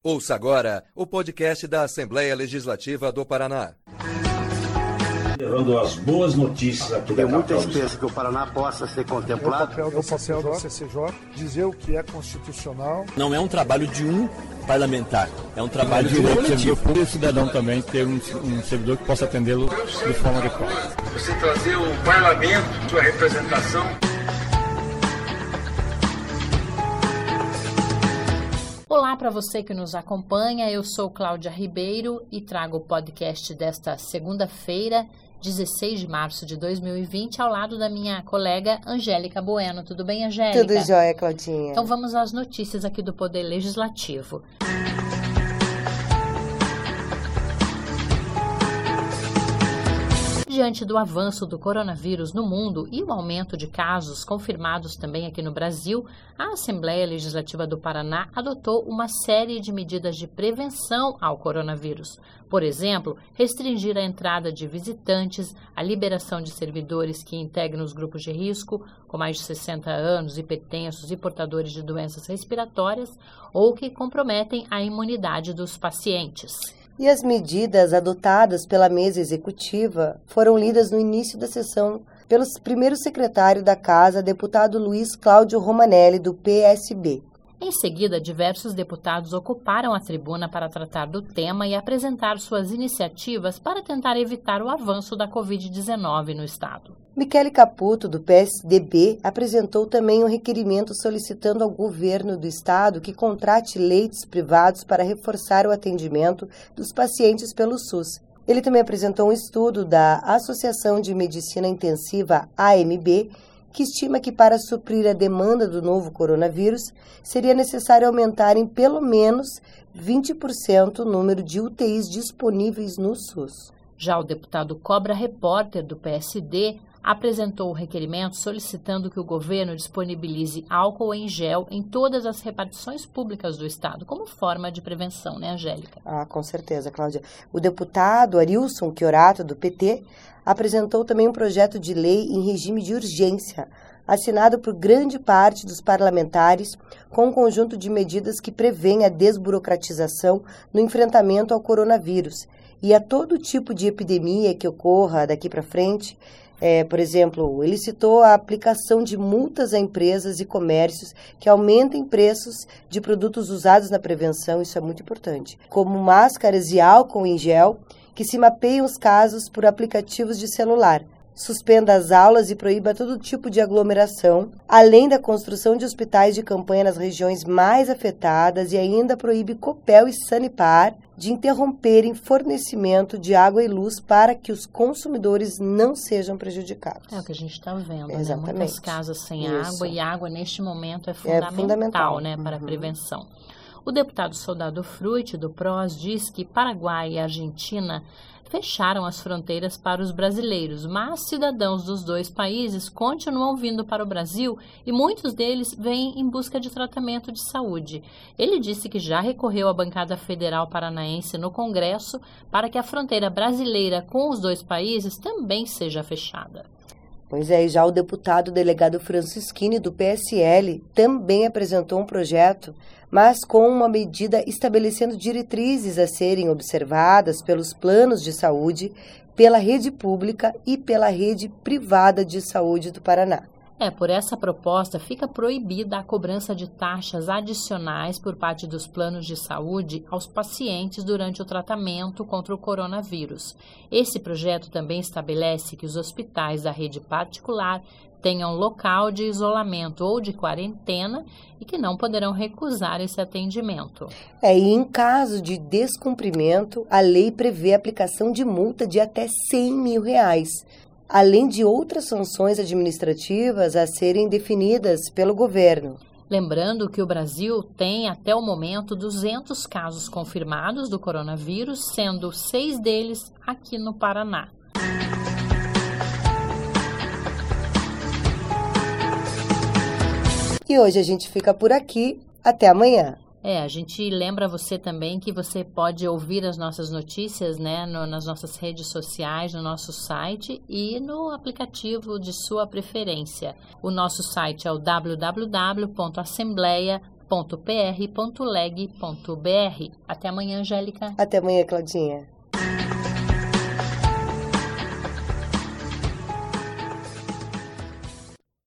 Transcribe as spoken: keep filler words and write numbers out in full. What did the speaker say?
Ouça agora o podcast da Assembleia Legislativa do Paraná. Levando as boas notícias aqui da Tem muita esperança que o Paraná possa ser contemplado. É o papel do, C C J, do C C J dizer o que é constitucional. Não é um trabalho de um parlamentar, é um trabalho de um coletivo. Por o cidadão também ter um, um servidor que possa atendê-lo de forma adequada. Você trazer o parlamento, sua representação. Olá para você que nos acompanha, eu sou Cláudia Ribeiro e trago o podcast desta segunda-feira, dezesseis de março de dois mil e vinte, ao lado da minha colega Angélica Bueno. Tudo bem, Angélica? Tudo jóia, Claudinha. Então vamos às notícias aqui do Poder Legislativo. Diante do avanço do coronavírus no mundo e o aumento de casos confirmados também aqui no Brasil, a Assembleia Legislativa do Paraná adotou uma série de medidas de prevenção ao coronavírus. Por exemplo, restringir a entrada de visitantes, a liberação de servidores que integram os grupos de risco, com mais de sessenta anos, hipertensos e portadores de doenças respiratórias, ou que comprometem a imunidade dos pacientes. E as medidas adotadas pela mesa executiva foram lidas no início da sessão pelo primeiro secretário da Casa, deputado Luiz Cláudio Romanelli, do P S B. Em seguida, diversos deputados ocuparam a tribuna para tratar do tema e apresentar suas iniciativas para tentar evitar o avanço da covid dezenove no Estado. Michele Caputo, do P S D B, apresentou também um requerimento solicitando ao governo do Estado que contrate leitos privados para reforçar o atendimento dos pacientes pelo SUS. Ele também apresentou um estudo da Associação de Medicina Intensiva, A M B, que estima que para suprir a demanda do novo coronavírus, seria necessário aumentar em pelo menos vinte por cento o número de U T Is disponíveis no SUS. Já o deputado Cobra Repórter, do P S D, apresentou o requerimento solicitando que o governo disponibilize álcool em gel em todas as repartições públicas do Estado, como forma de prevenção, né, Angélica? Ah, com certeza, Cláudia. O deputado Arilson Chiorato, do P T, apresentou também um projeto de lei em regime de urgência, assinado por grande parte dos parlamentares, com um conjunto de medidas que prevêem a desburocratização no enfrentamento ao coronavírus e a todo tipo de epidemia que ocorra daqui para frente. É, por exemplo, ele citou a aplicação de multas a empresas e comércios que aumentem preços de produtos usados na prevenção, isso é muito importante, como máscaras e álcool em gel, que se mapeiam os casos por aplicativos de celular. Suspenda as aulas e proíba todo tipo de aglomeração, além da construção de hospitais de campanha nas regiões mais afetadas e ainda proíbe Copel e Sanepar de interromperem fornecimento de água e luz para que os consumidores não sejam prejudicados. É o que a gente está vendo, Exatamente. Né? Muitas casas sem Isso. água e água neste momento é fundamental, é fundamental. Né, para uhum. a prevenção. O deputado Soldado Frutti, do P R O S, diz que Paraguai e Argentina fecharam as fronteiras para os brasileiros, mas cidadãos dos dois países continuam vindo para o Brasil e muitos deles vêm em busca de tratamento de saúde. Ele disse que já recorreu à bancada federal paranaense no Congresso para que a fronteira brasileira com os dois países também seja fechada. Pois é, e já o deputado delegado Francisquini, do P S L, também apresentou um projeto, mas com uma medida estabelecendo diretrizes a serem observadas pelos planos de saúde, pela rede pública e pela rede privada de saúde do Paraná. É, por essa proposta fica proibida a cobrança de taxas adicionais por parte dos planos de saúde aos pacientes durante o tratamento contra o coronavírus. Esse projeto também estabelece que os hospitais da rede particular tenham local de isolamento ou de quarentena e que não poderão recusar esse atendimento. É, e em caso de descumprimento, a lei prevê a aplicação de multa de até cem mil reais. Além de outras sanções administrativas a serem definidas pelo governo. Lembrando que o Brasil tem, até o momento, duzentos casos confirmados do coronavírus, sendo seis deles aqui no Paraná. E hoje a gente fica por aqui. Até amanhã. É, a gente lembra você também que você pode ouvir as nossas notícias, né, no, nas nossas redes sociais, no nosso site e no aplicativo de sua preferência. O nosso site é o w w w ponto assembleia ponto p r ponto leg ponto b r. Até amanhã, Angélica. Até amanhã, Claudinha.